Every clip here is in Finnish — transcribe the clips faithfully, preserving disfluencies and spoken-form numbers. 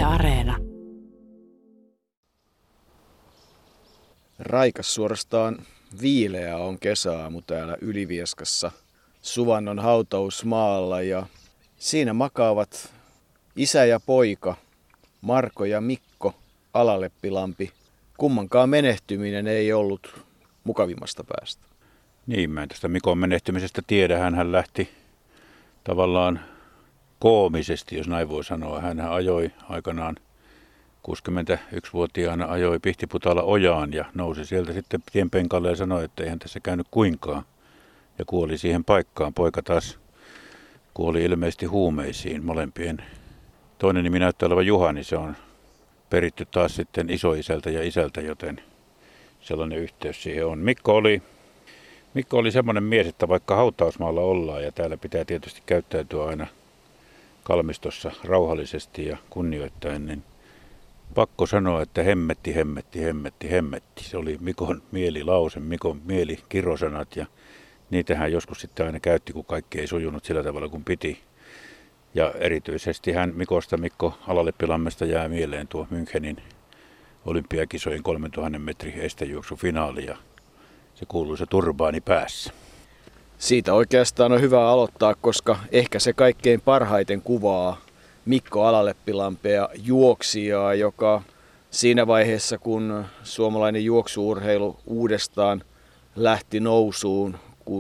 Areena. Raikas suorastaan viileä on kesäaamu täällä Ylivieskassa Suvannon hautausmaalla ja siinä makaavat isä ja poika Marko ja Mikko Alaleppilampi. Kummankaan menehtyminen ei ollut mukavimmasta päästä. Niin, mä en tästä Mikon menehtymisestä tiedä. Hänhän lähti tavallaan koomisesti, jos näin voi sanoa. Hän ajoi aikanaan kuusikymmentäyksivuotiaana ajoi Pihtiputaalla ojaan ja nousi sieltä sitten tienpenkalle ja sanoi, että eihän tässä käynyt kuinkaan. Ja kuoli siihen paikkaan. Poika taas kuoli ilmeisesti huumeisiin molempien. Toinen nimi näyttää olevan Juha, niin se on peritty taas sitten isoisältä ja isältä, joten sellainen yhteys siihen on. Mikko oli, Mikko oli semmoinen mies, että vaikka hautausmaalla ollaan ja täällä pitää tietysti käyttäytyä aina kalmistossa rauhallisesti ja kunnioittaen, niin pakko sanoa, että hemmetti, hemmetti, hemmetti, hemmetti. Se oli Mikon mielilause, Mikon mielikirrosanat ja niitähän joskus sitten aina käytti, kun kaikki ei sujunut sillä tavalla kuin piti. Ja erityisesti hän Mikosta, Mikko Alaleppilammesta jää mieleen tuo Münchenin olympiakisojen kolmetuhatta metrin estejuoksufinaali ja se kuuluisa turbaani päässä. Siitä oikeastaan on hyvä aloittaa, koska ehkä se kaikkein parhaiten kuvaa Mikko Alaleppilampea juoksijaa, joka siinä vaiheessa, kun suomalainen juoksuurheilu uudestaan lähti nousuun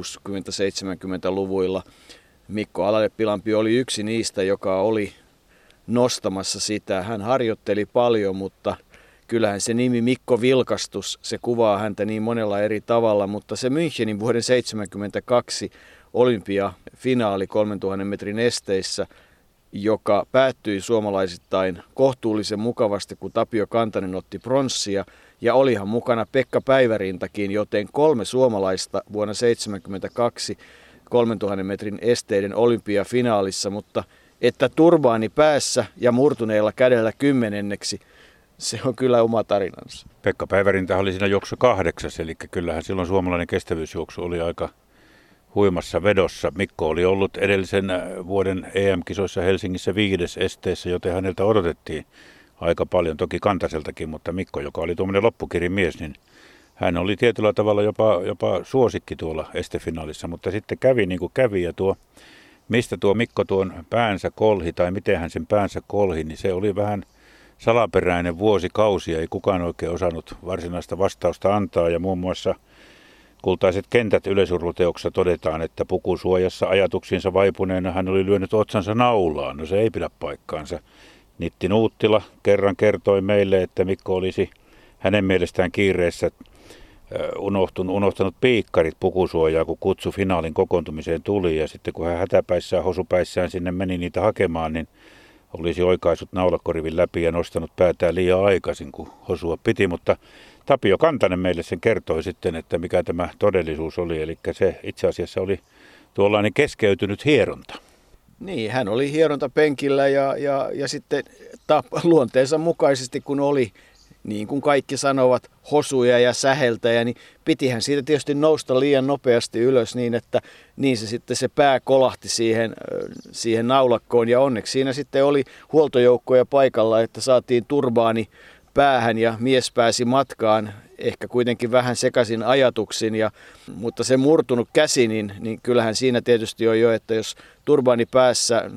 kuusikymmentä-seitsemänkymmentäluvuilla, Mikko Alaleppilampi oli yksi niistä, joka oli nostamassa sitä. Hän harjoitteli paljon, mutta kyllähän se nimi Mikko Vilkastus, se kuvaa häntä niin monella eri tavalla, mutta se Münchenin vuoden seitsemänkymmentäkaksi olympiafinaali kolmetuhatta metrin esteissä, joka päättyi suomalaisittain kohtuullisen mukavasti, kun Tapio Kantanen otti pronssia, ja olihan mukana Pekka Päivärintakin, joten kolme suomalaista vuonna seitsemänkymmentäkaksi kolmetuhatta metrin esteiden olympiafinaalissa, mutta että turbaani päässä ja murtuneella kädellä kymmenenneksi, se on kyllä oma tarinansa. Pekka Päivärinta oli siinä juoksu kahdeksas, eli kyllähän silloin suomalainen kestävyysjuoksu oli aika huimassa vedossa. Mikko oli ollut edellisen vuoden E M-kisoissa Helsingissä viides esteessä, joten häneltä odotettiin aika paljon, toki Kantaseltakin, mutta Mikko, joka oli tuommoinen loppukirimies, niin hän oli tietyllä tavalla jopa, jopa suosikki tuolla estefinaalissa, mutta sitten kävi niin kuin kävi ja tuo, mistä tuo Mikko tuon päänsä kolhi tai miten hän sen päänsä kolhi, niin se oli vähän salaperäinen vuosikausia, ei kukaan oikein osannut varsinaista vastausta antaa ja muun muassa Kultaiset kentät yleisurheiluteoksessa todetaan, että pukusuojassa ajatuksiinsa vaipuneena hän oli lyönyt otsansa naulaan. No se ei pidä paikkaansa. Nitti Nuuttila kerran kertoi meille, että Mikko olisi hänen mielestään kiireessä unohtunut, unohtanut piikkarit pukusuojaa, kun kutsu finaalin kokoontumiseen tuli. Ja sitten kun hän hätäpäissään, hosupäissään sinne meni niitä hakemaan, niin olisi oikaisut naulakorivin läpi ja nostanut päätään liian aikaisin, kun hosua piti. Mutta Tapio Kantanen meille sen kertoi sitten, että mikä tämä todellisuus oli. Eli se itse asiassa oli tuollainen keskeytynyt hieronta. Niin, hän oli hierontapenkillä ja, ja, ja sitten tap, luonteensa mukaisesti, kun oli, niin kuin kaikki sanovat, hosuja ja säheltäjä, niin pitihän siitä tietysti nousta liian nopeasti ylös niin, että niin se sitten se pää kolahti siihen, siihen naulakkoon. Ja onneksi siinä sitten oli huoltojoukkoja paikalla, että saatiin turbaani päähän ja mies pääsi matkaan, ehkä kuitenkin vähän sekaisin ajatuksin, ja, mutta se murtunut käsi, niin, niin kyllähän siinä tietysti on jo, että jos turbaani päässä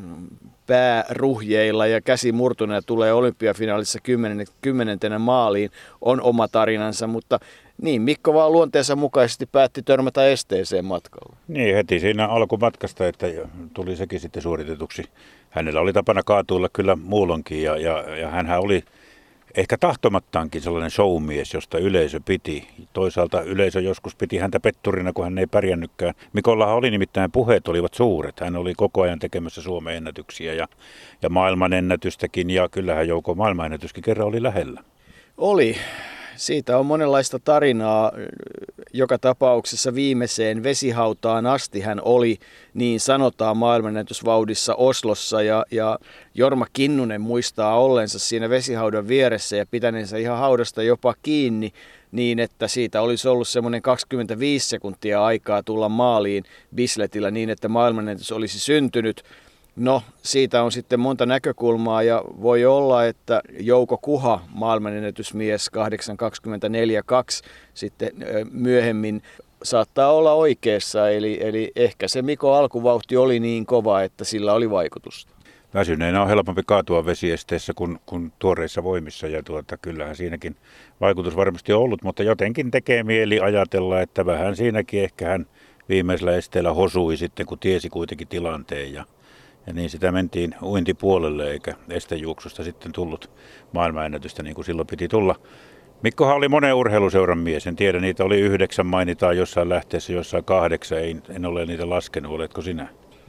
pääruhjeilla ja käsi murtuneena tulee olympiafinaalissa kymmenentenä maaliin, on oma tarinansa, mutta niin Mikko vaan luonteensa mukaisesti päätti törmätä esteeseen matkalla. Niin, heti siinä alkumatkasta, että tuli sekin sitten suoritetuksi. Hänellä oli tapana kaatuilla kyllä muulonkin ja, ja, ja hänhän oli ehkä tahtomattaankin sellainen showmies, josta yleisö piti. Toisaalta yleisö joskus piti häntä petturina, kun hän ei pärjännytkään. Mikollahan oli nimittäin, puheet olivat suuret. Hän oli koko ajan tekemässä Suomen ennätyksiä ja, ja maailmanennätystäkin. Ja kyllähän Jouko maailmanennätyskin kerran oli lähellä. Oli. Siitä on monenlaista tarinaa. Joka tapauksessa viimeiseen vesihautaan asti hän oli, niin sanotaan, maailmanennätysvauhdissa Oslossa. Ja, ja Jorma Kinnunen muistaa ollensa siinä vesihaudan vieressä ja pitäneensä ihan haudasta jopa kiinni, niin että siitä olisi ollut semmoinen kaksikymmentäviisi sekuntia aikaa tulla maaliin Bisletillä niin, että maailmanennätys olisi syntynyt. No, siitä on sitten monta näkökulmaa ja voi olla, että Jouko Kuha, maailmanennätysmies kahdeksan kaksikymmentäneljä kaksi, sitten myöhemmin saattaa olla oikeassa. Eli, eli ehkä se Mikon alkuvauhti oli niin kova, että sillä oli vaikutusta. Väsyneenä on helpompi kaatua vesiesteessä kuin, kuin tuoreissa voimissa ja tuota, kyllähän siinäkin vaikutus varmasti on ollut, mutta jotenkin tekee mieli ajatella, että vähän siinäkin ehkä hän viimeisellä esteellä hosui sitten, kun tiesi kuitenkin tilanteen ja Ja niin sitä mentiin uintipuolelle eikä estejuoksusta sitten tullut maailmanennätystä niin kuin silloin piti tulla. Mikkohan oli monen urheiluseuran mies. En tiedä, niitä oli yhdeksän, mainitaan jossain lähteessä, jossain kahdeksan. Ei, en ole niitä laskenut. Oletko sinä?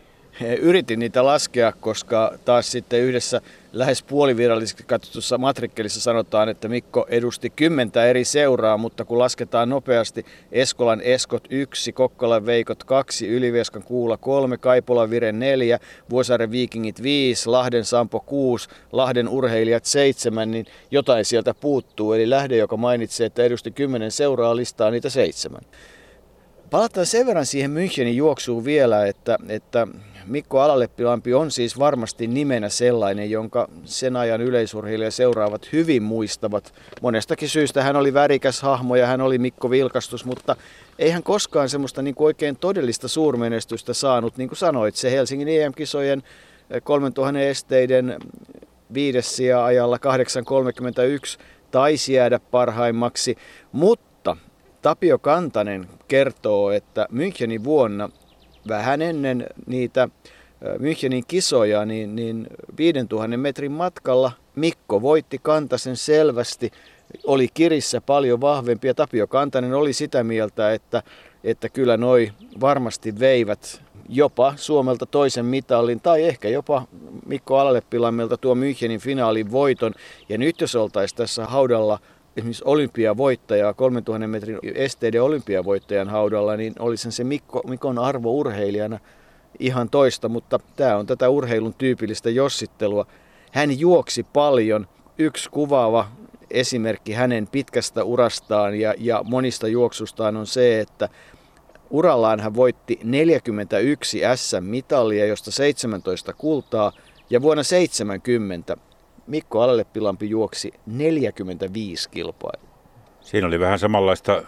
Yritin niitä laskea, koska taas sitten yhdessä lähes puolivirallisesti katsotussa matrikkelissa sanotaan, että Mikko edusti kymmentä eri seuraa, mutta kun lasketaan nopeasti Eskolan Eskot yksi, Kokkolan Veikot kaksi, Ylivieskan Kuula kolme, Kaipolan Vire neljä, Vuosaaren Viikingit viisi, Lahden Sampo kuusi, Lahden Urheilijat seitsemän, niin jotain sieltä puuttuu. Eli lähde, joka mainitsee, että edusti kymmenen seuraa, listaa niitä seitsemän. Palataan sen verran siihen Münchenin juoksuun vielä, että, että Mikko Alaleppilampi on siis varmasti nimenä sellainen, jonka sen ajan yleisurheilijat seuraavat hyvin muistavat. Monestakin syystä hän oli värikäs hahmo ja hän oli Mikko Vilkastus, mutta ei hän koskaan semmoista niin kuin oikein todellista suurmenestystä saanut. Niin kuin sanoit, se Helsingin E M-kisojen kolmetuhatta esteiden viides sija ajalla kahdeksan kolmekymmentäyksi taisi jäädä parhaimmaksi, mutta Tapio Kantanen kertoo, että Münchenin vuonna vähän ennen niitä Münchenin kisoja, niin, niin viisituhatta metrin matkalla Mikko voitti Kantasen selvästi, oli kirissä paljon vahvempi ja Tapio Kantanen oli sitä mieltä, että, että kyllä noi varmasti veivät jopa Suomelta toisen mitalin tai ehkä jopa Mikko Alaleppilammilta tuo Münchenin finaalin voiton. Ja nyt jos oltaisiin tässä haudalla esimerkiksi olympiavoittajaa, kolmetuhatta metrin esteiden olympiavoittajan haudalla, niin olisi se Mikko, Mikon arvo urheilijana ihan toista, mutta tämä on tätä urheilun tyypillistä jossittelua. Hän juoksi paljon. Yksi kuvaava esimerkki hänen pitkästä urastaan ja, ja monista juoksustaan on se, että urallaan hän voitti neljäkymmentäyksi äs äm-mitalia, josta seitsemäntoista kultaa, ja vuonna seitsemänkymmentä Mikko Alaleppilampi juoksi neljäkymmentäviisi kilpailua. Siinä oli vähän samanlaista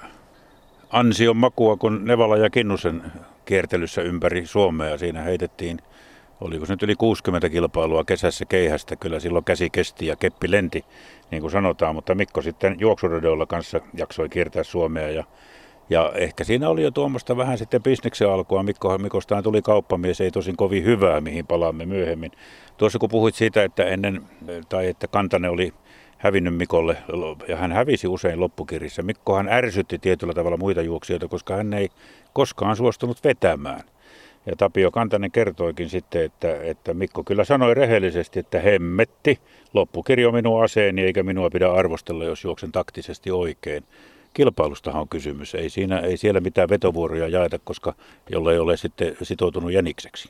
ansion makua kuin Nevala ja Kinnusen kiertelyssä ympäri Suomea. Siinä heitettiin, oliko se nyt yli kuusikymmentä kilpailua kesässä keihästä. Kyllä silloin käsi kesti ja keppi lenti, niin kuin sanotaan. Mutta Mikko sitten juoksuradoilla kanssa jaksoi kiertää Suomea. Ja, ja ehkä siinä oli jo tuommoista vähän sitten bisneksen alkua. Mikko, Mikostaan tuli kauppamies, ei tosin kovin hyvää, mihin palaamme myöhemmin. Tuossa kun puhuit siitä, että ennen, tai että Kantanen oli hävinnyt Mikolle, ja hän hävisi usein loppukirissä. Mikkohan ärsytti tietyllä tavalla muita juoksijoita, koska hän ei koskaan suostunut vetämään. Ja Tapio Kantanen kertoikin sitten, että, että Mikko kyllä sanoi rehellisesti, että hemmetti, loppukiri on minun aseeni, eikä minua pidä arvostella, jos juoksen taktisesti oikein. Kilpailustahan on kysymys. Ei, siinä, ei siellä mitään vetovuoroja jaeta, koska jollei ole sitten sitoutunut jänikseksi.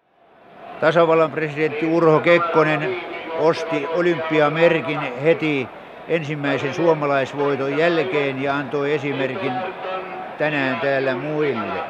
Tasavallan presidentti Urho Kekkonen osti olympiamerkin heti ensimmäisen suomalaisvoiton jälkeen ja antoi esimerkin tänään täällä muille.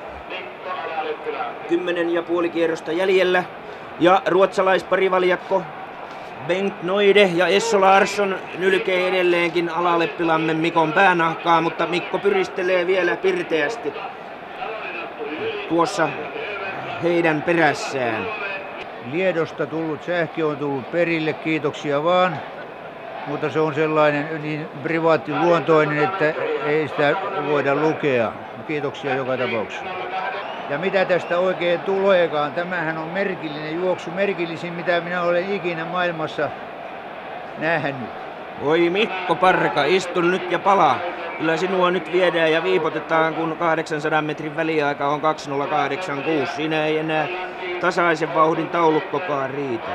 Kymmenen ja puoli kierrosta jäljellä ja ruotsalaisparivaljakko Bengt Noide ja Esso Larsson nylkee edelleenkin Alaleppilammen Mikon päänahkaa, mutta Mikko pyristelee vielä pirteästi tuossa heidän perässään. Liedosta tullut sähkö on tullut perille, kiitoksia vaan, mutta se on sellainen niin privaattiluontoinen, että ei sitä voida lukea. Kiitoksia joka tapauksessa. Ja mitä tästä oikein tuleekaan, tämähän on merkillinen juoksu, merkillisin mitä minä olen ikinä maailmassa nähnyt. Oi Mikko Parka, istu nyt ja palaa. Kyllä sinua nyt viedään ja viipotetaan, kun kahdeksansadan metrin väliaika on kaksi nolla kahdeksan kuusi. Siinä ei enää tasaisen vauhdin taulukkokaan riitä.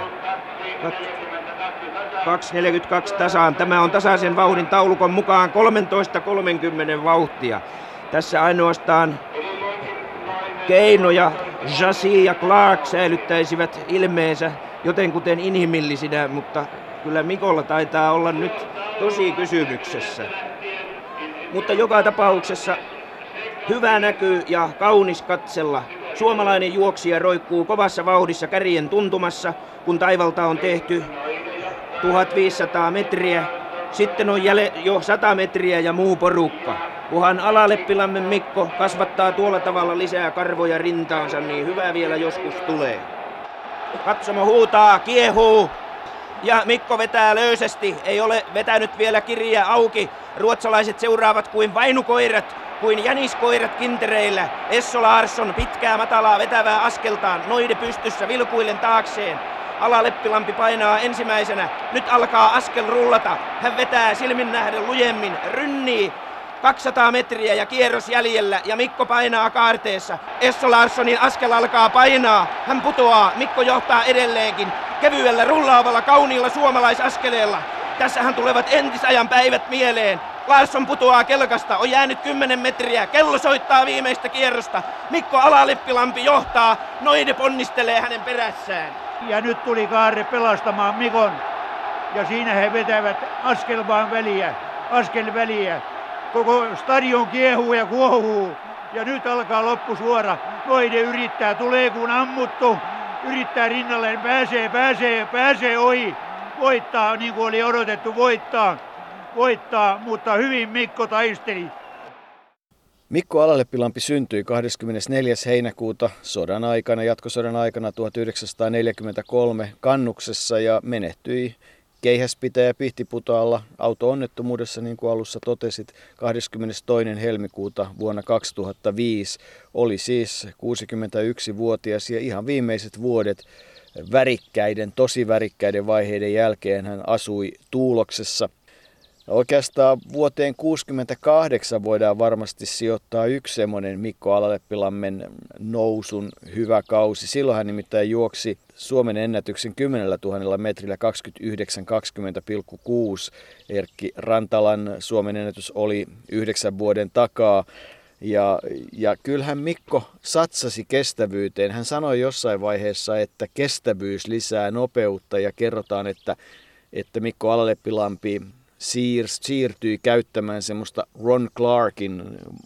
kaksi neljäkymmentäkaksi tasaan. Tämä on tasaisen vauhdin taulukon mukaan kolmetoista kolmekymmentä vauhtia. Tässä ainoastaan Keino ja Jassi ja Clark säilyttäisivät ilmeensä jotenkuten inhimillisinä, mutta kyllä Mikolla taitaa olla nyt tosi kysymyksessä. Mutta joka tapauksessa hyvä näky ja kaunis katsella Suomalainen juoksija roikkuu kovassa vauhdissa kärjen tuntumassa, kun taivalta on tehty tuhatviisisataa metriä. Sitten on jäle, jo sata metriä ja muu porukka. Kunhan Alaleppilammen Mikko kasvattaa tuolla tavalla lisää karvoja rintaansa, niin hyvä vielä joskus tulee. Katsomo huutaa, kiehuu. Ja Mikko vetää löysästi, ei ole vetänyt vielä kirjaa auki. Ruotsalaiset seuraavat kuin vainukoirat, kuin jäniskoirat kintereillä. Esso Larsson pitkää matalaa vetävää askeltaan, noide pystyssä vilkuillen taakseen. Alaleppilampi painaa ensimmäisenä, nyt alkaa askel rullata. Hän vetää silmin nähden lujemmin, rynnii. kaksisataa metriä ja kierros jäljellä ja Mikko painaa kaarteessa. Esso Larssonin askel alkaa painaa. Hän putoaa, Mikko johtaa edelleenkin. Kevyellä rullaavalla kauniilla suomalaisaskeleella. Tässähän tulevat entisajan päivät mieleen. Larsson putoaa kelkasta, on jäänyt kymmenen metriä. Kello soittaa viimeistä kierrosta. Mikko Alaleppilampi johtaa, noide ponnistelee hänen perässään. Ja nyt tuli Kaarre pelastamaan Mikon. Ja siinä he vetävät askel vaan väliä, askel väliä. Koko stadion kiehuu ja kuohuu. Ja nyt alkaa loppusuora. Noide yrittää, tulee kun ammuttu. Yrittää rinnalleen, pääsee, pääsee, pääsee ohi. Voittaa, niin kuin oli odotettu, voittaa. Voittaa, mutta hyvin Mikko taisteli. Mikko Alaleppilampi syntyi kahdeskymmenesneljäs heinäkuuta sodan aikana, jatkosodan aikana tuhatyhdeksänsataaneljäkymmentäkolme Kannuksessa ja menehtyi Keihäspitäjä Pihtiputaalla auto-onnettomuudessa, niin kuin alussa totesit, kahdeskymmenestoinen helmikuuta vuonna kaksituhattaviisi. Oli siis kuusikymmentäyksivuotias ja ihan viimeiset vuodet värikkäiden, tosi värikkäiden vaiheiden jälkeen hän asui Tuuloksessa. Oikeastaan vuoteen kuusikymmentäkahdeksan voidaan varmasti sijoittaa yksi semmoinen Mikko Alaleppilammen nousun hyvä kausi. Silloin hän nimittäin juoksi Suomen ennätyksen kymmenellä tuhannella metrillä kaksikymmentäyhdeksän kaksikymmentä pilkku kuusi. Erkki Rantalan Suomen ennätys oli yhdeksän vuoden takaa. Ja, ja kyllähän Mikko satsasi kestävyyteen. Hän sanoi jossain vaiheessa, että kestävyys lisää nopeutta ja kerrotaan, että, että Mikko Alaleppilampi siir, siirtyi käyttämään semmoista Ron Clarkin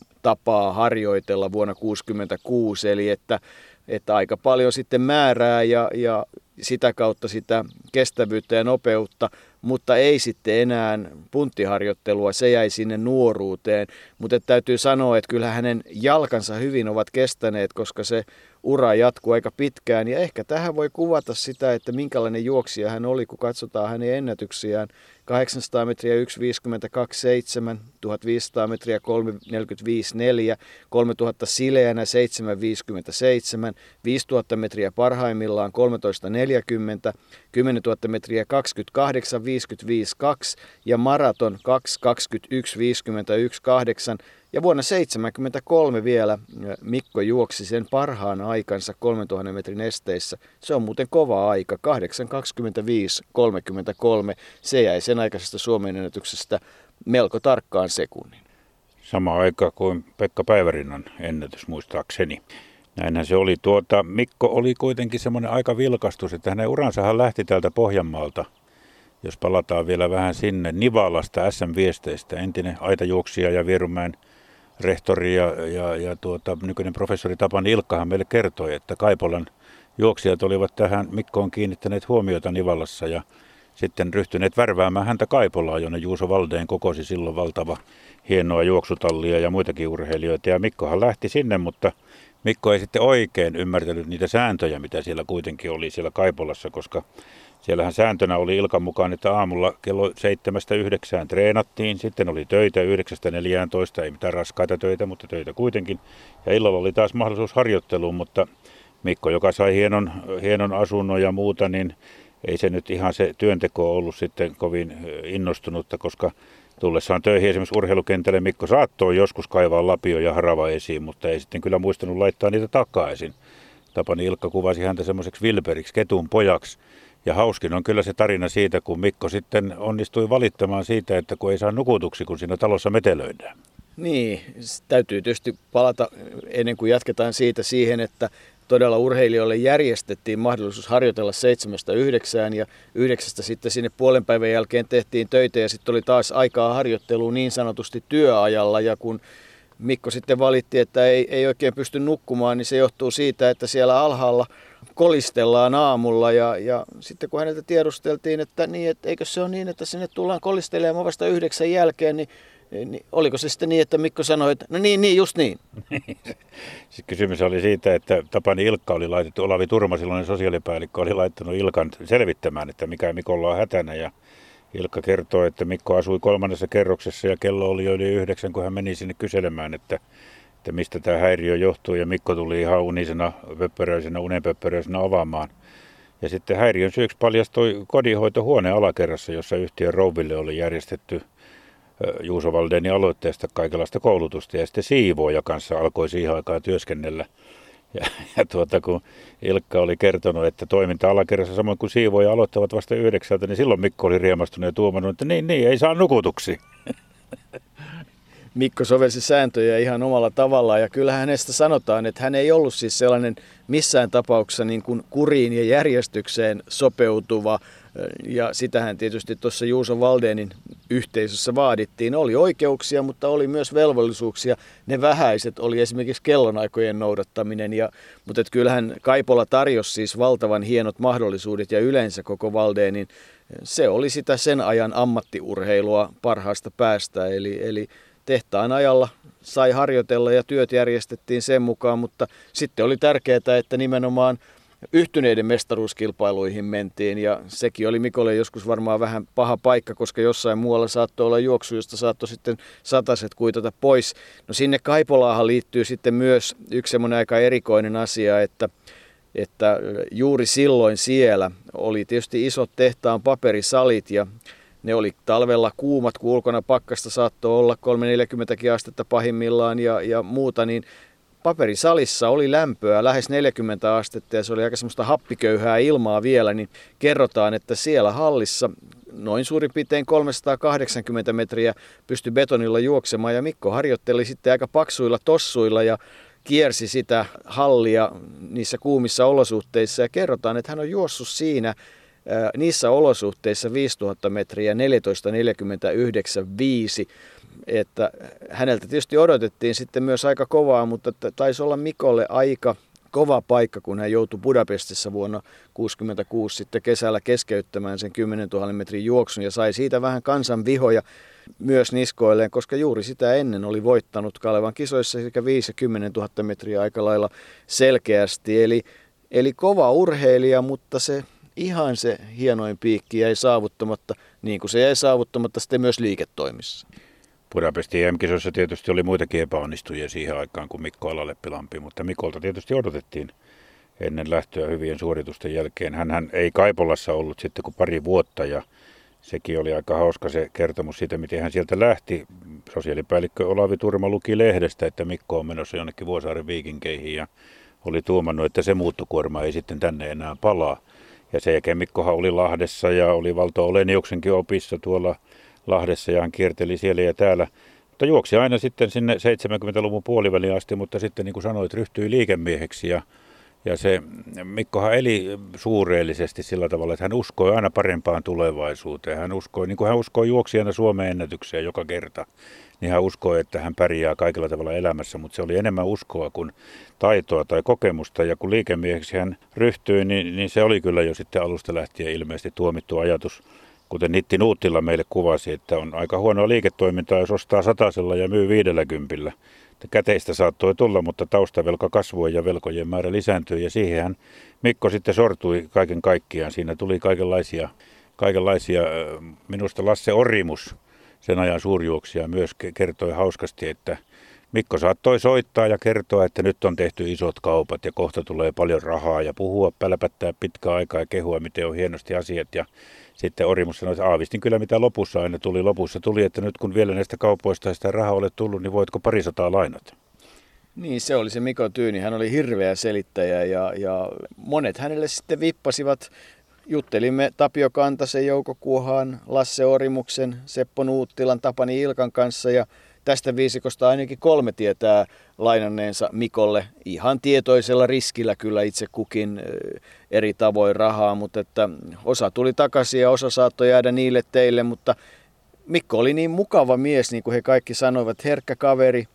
tapaa harjoitella vuonna tuhatyhdeksänsataakuusikymmentäkuusi, eli että, että aika paljon sitten määrää ja, ja sitä kautta sitä kestävyyttä ja nopeutta, mutta ei sitten enää punttiharjoittelua, se jäi sinne nuoruuteen. Mutta täytyy sanoa, että kyllä hänen jalkansa hyvin ovat kestäneet, koska se ura jatkuu aika pitkään. Ja ehkä tähän voi kuvata sitä, että minkälainen juoksija hän oli, kun katsotaan hänen ennätyksiään. kahdeksansataa metriä yksi viisikymmentäkaksi seitsemän, tuhatviisisataa metriä kolme neljäkymmentäviisi neljä, kolmetuhatta sileänä seitsemän viisikymmentäseitsemän, viisituhatta metriä parhaimmillaan kolmetoista neljäkymmentä, kymmenentuhatta metriä kaksikymmentäkahdeksan viisikymmentäviisi kaksi ja maraton kaksi kaksikymmentäyksi viisikymmentäyksi kahdeksan. Ja vuonna seitsemänkymmentäkolme vielä Mikko juoksi sen parhaan aikansa kolmentuhannen metrin esteissä. Se on muuten kova aika, kahdeksan kaksikymmentäviisi kolmekymmentäkolme. Se jäi sen aikaisesta Suomen ennätyksestä melko tarkkaan sekunnin. Sama aika kuin Pekka Päivärinnan ennätys muistaakseni. Näinhän se oli. Tuota, Mikko oli kuitenkin semmoinen aika vilkastus, että hänen uransahan lähti täältä Pohjanmaalta. Jos palataan vielä vähän sinne Nivalasta S M-viesteistä, entinen aitajuoksija ja Vierumäen rehtori ja, ja, ja tuota, nykyinen professori Tapani Ilkkahan meille kertoi, että Kaipolan juoksijat olivat tähän Mikkoon kiinnittäneet huomiota Nivalassa ja sitten ryhtyneet värväämään häntä Kaipolaa, jonne Juuso Valdén kokosi silloin valtava hienoa juoksutallia ja muitakin urheilijoita. Ja Mikkohan lähti sinne, mutta Mikko ei sitten oikein ymmärtänyt niitä sääntöjä, mitä siellä kuitenkin oli siellä Kaipolassa, koska siellähän sääntönä oli Ilkan mukaan, että aamulla kello seitsemästä yhdeksään treenattiin, sitten oli töitä yhdeksästä neljääntoista, ei mitään raskaita töitä, mutta töitä kuitenkin. Ja illalla oli taas mahdollisuus harjoitteluun, mutta Mikko, joka sai hienon, hienon asunnon ja muuta, niin ei se nyt ihan se työnteko ollut sitten kovin innostunutta, koska tullessaan töihin esimerkiksi urheilukentälle Mikko saattoi joskus kaivaa lapio ja harava esiin, mutta ei sitten kyllä muistanut laittaa niitä takaisin. Tapani Ilkka kuvasi häntä semmoiseksi vilperiksi, ketun pojaksi. Ja hauskin on kyllä se tarina siitä, kun Mikko sitten onnistui valittamaan siitä, että kun ei saa nukutuksi, kun siinä talossa metelöidään. Niin, täytyy tietysti palata ennen kuin jatketaan siitä siihen, että todella urheilijoille järjestettiin mahdollisuus harjoitella seitsemästä yhdeksään ja yhdeksästä sitten sinne puolen päivän jälkeen tehtiin töitä ja sitten oli taas aikaa harjoitteluun niin sanotusti työajalla ja kun Mikko sitten valitti, että ei, ei oikein pysty nukkumaan, niin se johtuu siitä, että siellä alhaalla kolistellaan aamulla ja, ja sitten kun häneltä tiedusteltiin, että, niin, että eikö se ole niin, että sinne tullaan kolistelemaan vasta yhdeksän jälkeen, niin, niin oliko se sitten niin, että Mikko sanoi, että no niin, niin just niin. Siis kysymys oli siitä, että Tapani Ilkka oli laitettu, Olavi Turma, silloinen sosiaalipäällikkö, oli laittanut Ilkan selvittämään, että mikä Mikolla on hätänä ja Ilkka kertoo, että Mikko asui kolmannessa kerroksessa ja kello oli jo yli yhdeksän, kun hän meni sinne kyselemään, että, että mistä tämä häiriö johtuu. Ja Mikko tuli ihan unisena, pöppöröisenä, unenpöppöröisenä avaamaan. Ja sitten häiriön syyksi paljastui kodinhoitohuone alakerrassa, jossa yhtiön rouville oli järjestetty Juuso Valdénin aloitteesta kaikenlaista koulutusta. Ja sitten siivooja kanssa alkoi siihen aikaan työskennellä. Ja, ja tuota, kun Ilkka oli kertonut, että toiminta alakerrassa samoin kuin siivoja aloittavat vasta yhdeksältä, niin silloin Mikko oli riemastunut ja tuomannut, että niin, niin, ei saa nukutuksi. Mikko sovelsi sääntöjä ihan omalla tavallaan ja kyllä hänestä sanotaan, että hän ei ollut siis sellainen missään tapauksessa niin kuin kuriin ja järjestykseen sopeutuva. Ja sitähän tietysti tuossa Juuso Valdénin yhteisössä vaadittiin. Oli oikeuksia, mutta oli myös velvollisuuksia. Ne vähäiset oli esimerkiksi kellonaikojen noudattaminen. Ja, mutta et kyllähän Kaipola tarjosi siis valtavan hienot mahdollisuudet ja yleensä koko Valdénin. Se oli sitä sen ajan ammattiurheilua parhaasta päästä. Eli, eli tehtaan ajalla sai harjoitella ja työt järjestettiin sen mukaan, mutta sitten oli tärkeää, että nimenomaan yhtyneiden mestaruuskilpailuihin mentiin ja sekin oli Mikolle joskus varmaan vähän paha paikka, koska jossain muualla saattoi olla juoksu, josta saattoi sitten sataset kuitata pois. No sinne Kaipolaahan liittyy sitten myös yksi semmoinen aika erikoinen asia, että, että juuri silloin siellä oli tietysti isot tehtaan paperisalit ja ne oli talvella kuumat, kun ulkona pakkasta saattoi olla kolme neljäkymmentä astetta pahimmillaan ja, ja muuta, niin paperisalissa oli lämpöä lähes neljäkymmentä astetta ja se oli aika semmoista happiköyhää ilmaa vielä, niin kerrotaan, että siellä hallissa noin suurin piirtein kolmesataakahdeksankymmentä metriä pystyi betonilla juoksemaan ja Mikko harjoitteli sitten aika paksuilla tossuilla ja kiersi sitä hallia niissä kuumissa olosuhteissa ja kerrotaan, että hän on juossut siinä niissä olosuhteissa viisituhatta metriä neljätoista neljäkymmentäyhdeksän viisi, että häneltä tietysti odotettiin sitten myös aika kovaa, mutta taisi olla Mikolle aika kova paikka, kun hän joutui Budapestissa vuonna tuhatyhdeksänsataakuusikymmentäkuusi sitten kesällä keskeyttämään sen kymmenentuhatta metrin juoksun ja sai siitä vähän kansan vihoja myös niskoilleen, koska juuri sitä ennen oli voittanut Kalevan kisoissa sekä viisi ja kymmenentuhatta metriä aika lailla selkeästi, eli, eli kova urheilija, mutta se ihan se hienoin piikki jäi saavuttamatta, niin kuin se jäi saavuttamatta sitten myös liiketoimissa. Budapestin E M-kisoissa tietysti oli muitakin epäonnistujia siihen aikaan kuin Mikko Alaleppilampi, mutta Mikolta tietysti odotettiin ennen lähtöä hyvien suoritusten jälkeen. Hänhän ei Kaipolassa ollut sitten kuin pari vuotta ja sekin oli aika hauska se kertomus siitä, miten hän sieltä lähti. Sosiaalipäällikkö Olavi Turma luki lehdestä, että Mikko on menossa jonnekin Vuosaaren viikinkeihin ja oli tuumannut, että se muuttokuorma ei sitten tänne enää palaa. Ja sen jälkeen Mikkohan oli Lahdessa ja oli Valto Oleniuksenkin opissa tuolla Lahdessa ja hän kierteli siellä ja täällä. Mutta juoksi aina sitten sinne seitsemänkymmentäluvun puoliväliin asti, mutta sitten niin kuin sanoit, ryhtyi liikemieheksi. Ja, ja se Mikkohan eli suureellisesti sillä tavalla, että hän uskoi aina parempaan tulevaisuuteen. Hän uskoi, niin kuin hän uskoi juoksijana Suomen ennätykseen joka kerta, niin hän uskoi, että hän pärjää kaikilla tavalla elämässä. Mutta se oli enemmän uskoa kuin taitoa tai kokemusta. Ja kun liikemieheksi hän ryhtyi, niin, niin se oli kyllä jo sitten alusta lähtien ilmeisesti tuomittu ajatus. Kuten Nitti Nuuttila meille kuvasi, että on aika huonoa liiketoimintaa, jos ostaa satasella ja myy viidelläkympillä. Käteistä saattoi tulla, mutta taustavelka kasvoi ja velkojen määrä lisääntyi ja siihenhän Mikko sitten sortui kaiken kaikkiaan. Siinä tuli kaikenlaisia, kaikenlaisia minusta Lasse Orimus, sen ajan suurjuoksija, myös kertoi hauskasti, että Mikko saattoi soittaa ja kertoa, että nyt on tehty isot kaupat ja kohta tulee paljon rahaa ja puhua, pälpättää pitkää aikaa ja kehua, miten on hienosti asiat. Ja sitten Orimus sanoi, että aavistin kyllä mitä lopussa aina tuli. Lopussa tuli, että nyt kun vielä näistä kaupoista sitä rahaa ole tullut, niin voitko parisataa lainata? Niin, se oli se Mikko Tyyni. Hän oli hirveä selittäjä ja, ja monet hänelle sitten vippasivat. Juttelimme Tapio Kantasen, Jouko Kuohan, Lasse Orimuksen, Seppo Nuuttilan, Tapani Ilkan kanssa ja tästä viisikosta ainakin kolme tietää lainanneensa Mikolle ihan tietoisella riskillä kyllä itse kukin eri tavoin rahaa, mutta että osa tuli takaisin ja osa saattoi jäädä niille teille, mutta Mikko oli niin mukava mies, niin kuin he kaikki sanoivat, herkkä kaveri,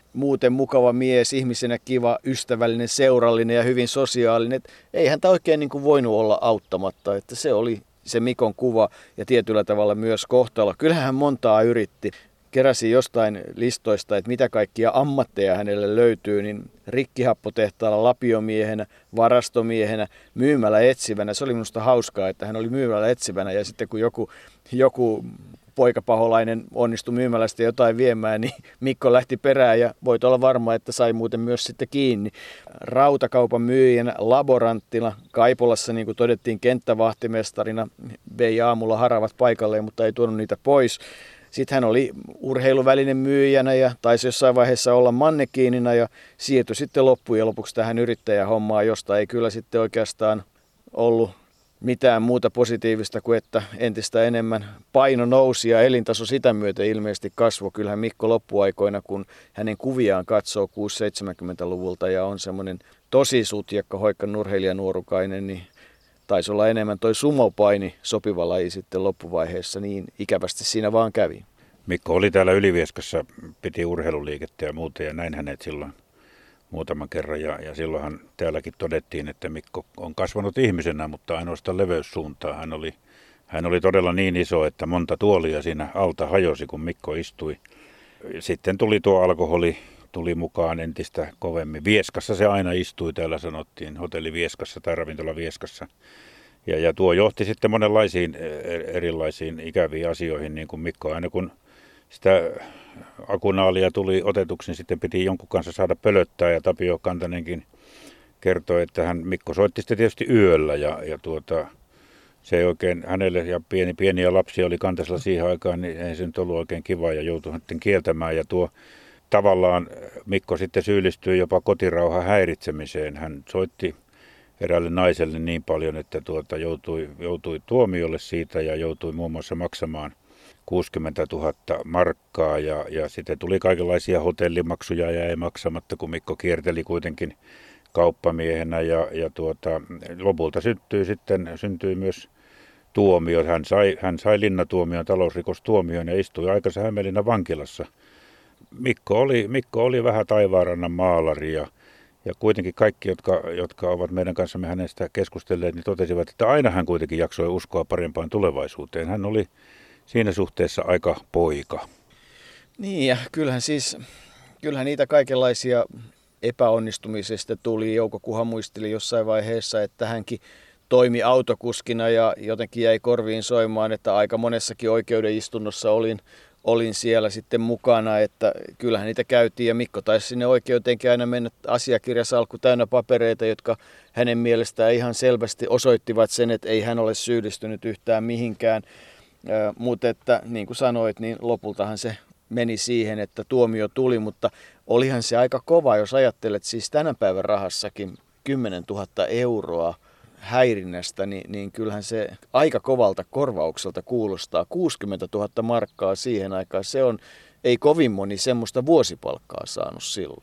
muuten mukava mies, ihmisenä kiva, ystävällinen, seurallinen ja hyvin sosiaalinen. Et ei häntä oikein niin kuin voinut olla auttamatta, että se oli se Mikon kuva ja tietyllä tavalla myös kohtalo. Kyllähän hän montaa yritti. Keräsi jostain listoista, että mitä kaikkia ammatteja hänelle löytyy, niin rikkihappotehtaalla lapiomiehenä, varastomiehenä, myymällä etsivänä. Se oli minusta hauskaa, että hän oli myymällä etsivänä ja sitten kun joku, joku poikapaholainen onnistui myymälästä jotain viemään, niin Mikko lähti perään ja voit olla varma, että sai muuten myös sitten kiinni. Rautakaupan myyjänä, laboranttina, Kaipolassa niin kuin todettiin kenttävahtimestarina, vei aamulla haravat paikalleen, mutta ei tuonut niitä pois. Sitten hän oli urheiluvälinen myyjänä ja taisi jossain vaiheessa olla mannekiinina ja siirtyi sitten loppujen lopuksi tähän yrittäjähommaan, josta ei kyllä sitten oikeastaan ollut mitään muuta positiivista kuin että entistä enemmän paino nousi ja elintaso sitä myöten ilmeisesti kasvoi. Kyllähän Mikko loppuaikoina, kun hänen kuviaan katsoo kuusikymmentä-seitsemänkymmentäluvulta ja on semmoinen tosi sutjakka hoikka urheilijanuorukainen, niin taisi olla enemmän toi sumopaini sopiva laji sitten loppuvaiheessa, niin ikävästi siinä vaan kävi. Mikko oli täällä Ylivieskassa, piti urheiluliikettä ja muuta ja näin hänet silloin muutaman kerran. Ja, ja silloinhan täälläkin todettiin, että Mikko on kasvanut ihmisenä, mutta ainoastaan leveyssuuntaan. Hän oli, hän oli todella niin iso, että monta tuolia siinä alta hajosi, kun Mikko istui. Sitten tuli tuo alkoholi. Tuli mukaan entistä kovemmin. Vieskassa se aina istui, täällä sanottiin, hotelli Vieskassa tai ravintola Vieskassa. Ja, ja tuo johti sitten monenlaisiin erilaisiin ikäviin asioihin, niin kuin Mikko aina kun sitä akunaalia tuli otetuksi, niin sitten piti jonkun kanssa saada pölöttää. Ja Tapio Kantanenkin kertoi, että hän, Mikko soitti sitten tietysti yöllä ja, ja tuota, se ei oikein hänelle, ja pieni, pieniä lapsia oli Kantesalla siihen aikaan, niin ei se nyt ollut oikein kiva ja joutui sitten kieltämään. Ja tuo tavallaan Mikko sitten syyllistyi jopa kotirauhan häiritsemiseen. Hän soitti eräälle naiselle niin paljon, että tuota joutui, joutui tuomiolle siitä ja joutui muun muassa maksamaan kuusikymmentätuhatta markkaa. Ja, ja sitten tuli kaikenlaisia hotellimaksuja ja ei maksamatta, kun Mikko kierteli kuitenkin kauppamiehenä. Ja, ja tuota, lopulta syntyi sitten syntyi myös tuomiot. Hän sai, hän sai linnatuomion, talousrikostuomion ja istui aikansa Hämeenlinnan vankilassa. Mikko oli, Mikko oli vähän taivaanrannan maalari ja, ja kuitenkin kaikki, jotka, jotka ovat meidän kanssamme hänestä keskustelleet, niin totesivat, että aina hän kuitenkin jaksoi uskoa parempaan tulevaisuuteen. Hän oli siinä suhteessa aika poika. Niin ja kyllähän siis, kyllähän niitä kaikenlaisia epäonnistumisesta tuli. Jouko Kuha muisteli jossain vaiheessa, että hänkin toimi autokuskina ja jotenkin jäi korviin soimaan, että aika monessakin oikeudenistunnossa olin Olin siellä sitten mukana, että kyllähän niitä käytiin ja Mikko taisi sinne oikeuteenkin aina mennä asiakirjasalkku täynnä papereita, jotka hänen mielestään ihan selvästi osoittivat sen, että ei hän ole syyllistynyt yhtään mihinkään. Äh, mutta että niin kuin sanoit, niin lopultahan se meni siihen, että tuomio tuli, mutta olihan se aika kova, jos ajattelet siis tänä päivän rahassakin kymmenen tuhatta euroa häirinnästä, niin, niin kyllähän se aika kovalta korvaukselta kuulostaa. kuusikymmentätuhatta markkaa siihen aikaan, se on, ei kovin moni semmoista vuosipalkkaa saanut silloin.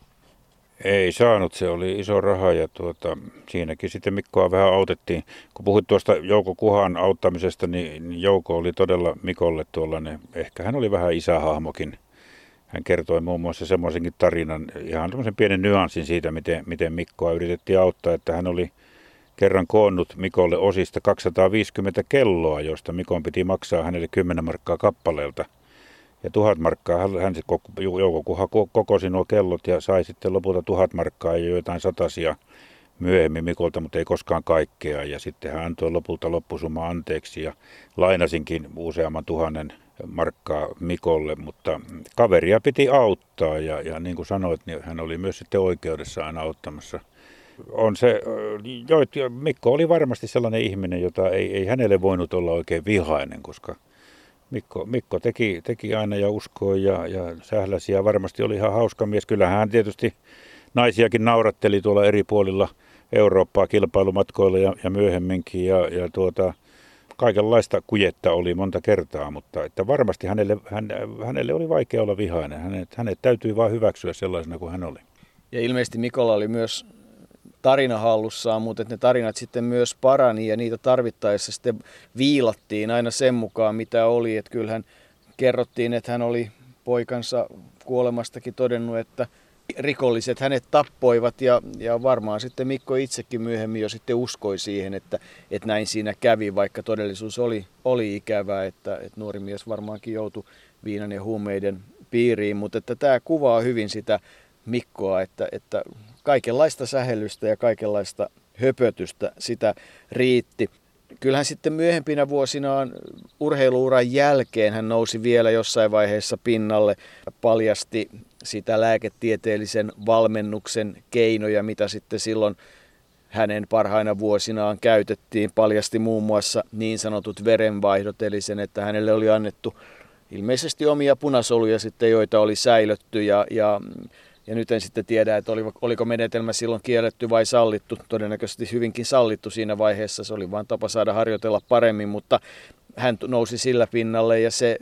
Ei saanut, se oli iso raha ja tuota, siinäkin sitten Mikkoa vähän autettiin. Kun puhuit tuosta Jouko Kuhan auttamisesta, niin, niin Jouko oli todella Mikolle tuollainen, ehkä hän oli vähän isähahmokin. Hän kertoi muun muassa semmoisenkin tarinan, ihan semmoisen pienen nyanssin siitä, miten, miten Mikkoa yritettiin auttaa, että hän oli kerran koonnut Mikolle osista kaksisataaviisikymmentä kelloa, joista Mikon piti maksaa hänelle kymmenen markkaa kappaleelta. Ja tuhat markkaa hän Jouko Kuha kokosi nuo kellot ja sai sitten lopulta tuhat markkaa ja jotain satasia myöhemmin Mikolta, mutta ei koskaan kaikkea. Ja sitten hän antoi lopulta loppusumma anteeksi ja lainasinkin useamman tuhannen markkaa Mikolle, mutta kaveria piti auttaa ja, ja niin kuin sanoit, niin hän oli myös sitten oikeudessa aina auttamassa. On se, jo, Mikko oli varmasti sellainen ihminen, jota ei, ei hänelle voinut olla oikein vihainen, koska Mikko, Mikko teki, teki aina ja uskoi ja, ja sähläsi ja varmasti oli ihan hauska mies. Kyllähän hän tietysti naisiakin nauratteli tuolla eri puolilla Eurooppaa kilpailumatkoilla ja, ja myöhemminkin ja, ja tuota, kaikenlaista kujetta oli monta kertaa, mutta että varmasti hänelle, hän, hänelle oli vaikea olla vihainen. Hänet, hänet täytyi vain hyväksyä sellaisena kuin hän oli. Ja ilmeisesti Mikolla oli myös tarina hallussaan, mutta ne tarinat sitten myös parani ja niitä tarvittaessa sitten viilattiin aina sen mukaan, mitä oli. Että kyllähän kerrottiin, että hän oli poikansa kuolemastakin todennut, että rikolliset hänet tappoivat ja, ja varmaan sitten Mikko itsekin myöhemmin jo sitten uskoi siihen, että, että näin siinä kävi, vaikka todellisuus oli, oli ikävää, että, että nuori mies varmaankin joutui viinan ja huumeiden piiriin, mutta että tämä kuvaa hyvin sitä Mikkoa, että, että kaikenlaista sähellystä ja kaikenlaista höpötystä sitä riitti. Kyllähän sitten myöhempinä vuosinaan urheiluuran jälkeen hän nousi vielä jossain vaiheessa pinnalle, paljasti sitä lääketieteellisen valmennuksen keinoja, mitä sitten silloin hänen parhaina vuosinaan käytettiin. Paljasti muun muassa niin sanotut verenvaihdot, eli sen, että hänelle oli annettu ilmeisesti omia punasoluja sitten, joita oli säilötty ja, ja Ja nyt en sitten tiedä, että oliko menetelmä silloin kielletty vai sallittu. Todennäköisesti hyvinkin sallittu siinä vaiheessa. Se oli vain tapa saada harjoitella paremmin, mutta hän nousi sillä pinnalle ja se,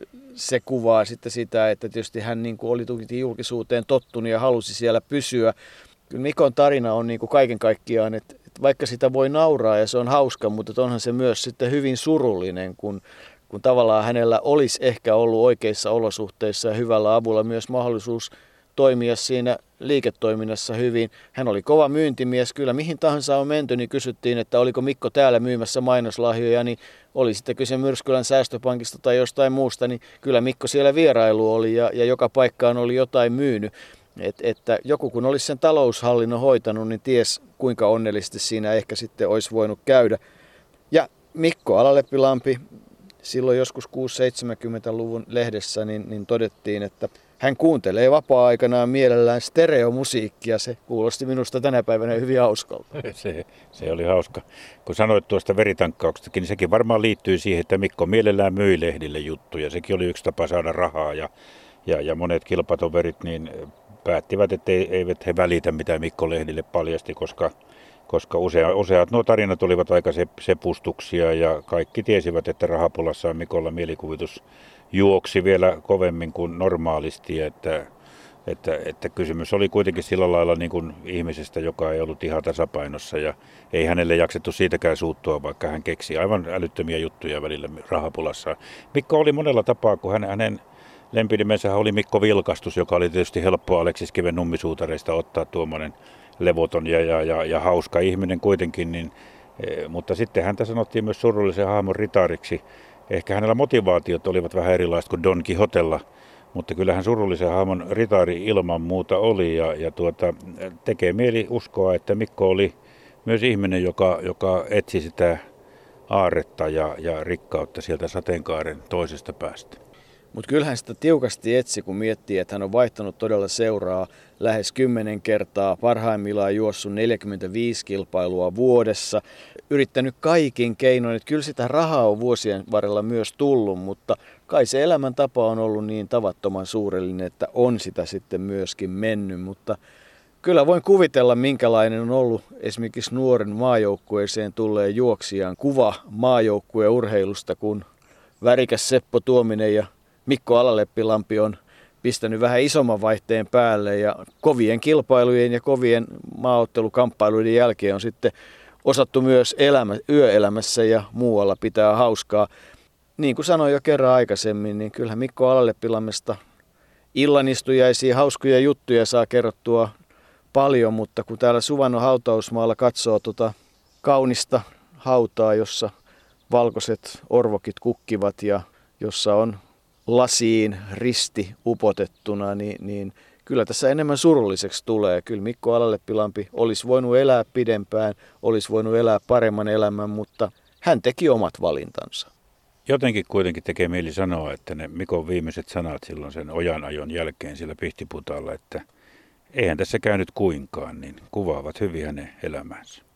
se kuvaa sitten sitä, että tietysti hän niin kuin oli tuki julkisuuteen tottunut ja halusi siellä pysyä. Kyllä Mikon tarina on niin kuin kaiken kaikkiaan, että, että vaikka sitä voi nauraa ja se on hauska, mutta onhan se myös sitten hyvin surullinen, kun kun tavallaan hänellä olisi ehkä ollut oikeissa olosuhteissa ja hyvällä avulla myös mahdollisuus toimia siinä liiketoiminnassa hyvin. Hän oli kova myyntimies, kyllä mihin tahansa on menty, niin kysyttiin, että oliko Mikko täällä myymässä mainoslahjoja, niin oli sitten kyse Myrskylän säästöpankista tai jostain muusta, niin kyllä Mikko siellä vierailu oli ja, ja joka paikkaan oli jotain myynyt. Et, että joku kun olisi sen taloushallinnon hoitanut, niin ties kuinka onnellisesti siinä ehkä sitten olisi voinut käydä. Ja Mikko Alaleppilampi, silloin joskus kuusikymmentä-seitsemänkymmentäluvun lehdessä, niin, niin todettiin, että hän kuuntelee vapaa-aikanaan mielellään stereomusiikkia. Se kuulosti minusta tänä päivänä hyvin hauskalta. Se, se oli hauska. Kun sanoit tuosta veritankkauksestakin, niin sekin varmaan liittyy siihen, että Mikko mielellään myi lehdille juttuja. Sekin oli yksi tapa saada rahaa ja, ja, ja monet kilpatoverit niin päättivät, että eivät he välitä, mitä Mikko lehdille paljasti, koska, koska usea, useat nuo tarinat olivat aika sepustuksia ja kaikki tiesivät, että rahapulassa on Mikolla mielikuvitus juoksi vielä kovemmin kuin normaalisti, että, että, että kysymys oli kuitenkin sillä lailla niin kuin ihmisestä, joka ei ollut ihan tasapainossa ja ei hänelle jaksettu siitäkään suuttua, vaikka hän keksi aivan älyttömiä juttuja välillä rahapulassaan. Mikko oli monella tapaa, kun hän, hänen lempinimensä oli Mikko Vilkastus, joka oli tietysti helppoa Aleksis Kiven nummisuutareista ottaa tuommoinen levoton ja, ja, ja, ja hauska ihminen kuitenkin, niin, e, mutta sitten häntä sanottiin myös surullisen hahmon ritariksi. Ehkä hänellä motivaatiot olivat vähän erilaiset kuin Don Quixotella, mutta kyllähän surullisen hahmon ritari ilman muuta oli ja, ja tuota, tekee mieli uskoa, että Mikko oli myös ihminen, joka, joka etsi sitä aarretta ja, ja rikkautta sieltä sateenkaaren toisesta päästä. Mutta kyllähän sitä tiukasti etsi, kun miettii, että hän on vaihtanut todella seuraa lähes kymmenen kertaa, parhaimmillaan juossut neljäkymmentäviisi kilpailua vuodessa, yrittänyt kaikin keinoin, että kyllä sitä rahaa on vuosien varrella myös tullut, mutta kai se elämäntapa on ollut niin tavattoman suurellinen, että on sitä sitten myöskin mennyt, mutta kyllä voin kuvitella, minkälainen on ollut esimerkiksi nuoren maajoukkueeseen tulleen juoksijan kuva maajoukkueen urheilusta, kun värikäs Seppo Tuominen ja Mikko Alaleppilampi on pistänyt vähän isomman vaihteen päälle ja kovien kilpailujen ja kovien maaottelukamppailuiden jälkeen on sitten osattu myös elämä, yöelämässä ja muualla pitää hauskaa. Niin kuin sanoin jo kerran aikaisemmin, niin kyllähän Mikko Alaleppilammesta illanistujaisia hauskoja juttuja saa kerrottua paljon, mutta kun täällä Suvannon hautausmaalla katsoo tuota kaunista hautaa, jossa valkoiset orvokit kukkivat ja jossa on lasiin risti upotettuna, niin, niin kyllä tässä enemmän surulliseksi tulee. Kyllä Mikko Alaleppilampi olisi voinut elää pidempään, olisi voinut elää paremman elämän, mutta hän teki omat valintansa. Jotenkin kuitenkin tekee mieli sanoa, että ne Mikon viimeiset sanat silloin sen ojanajon jälkeen sillä Pihtiputaalla, että eihän tässä käynyt kuinkaan, niin kuvaavat hyvin hänen elämäänsä.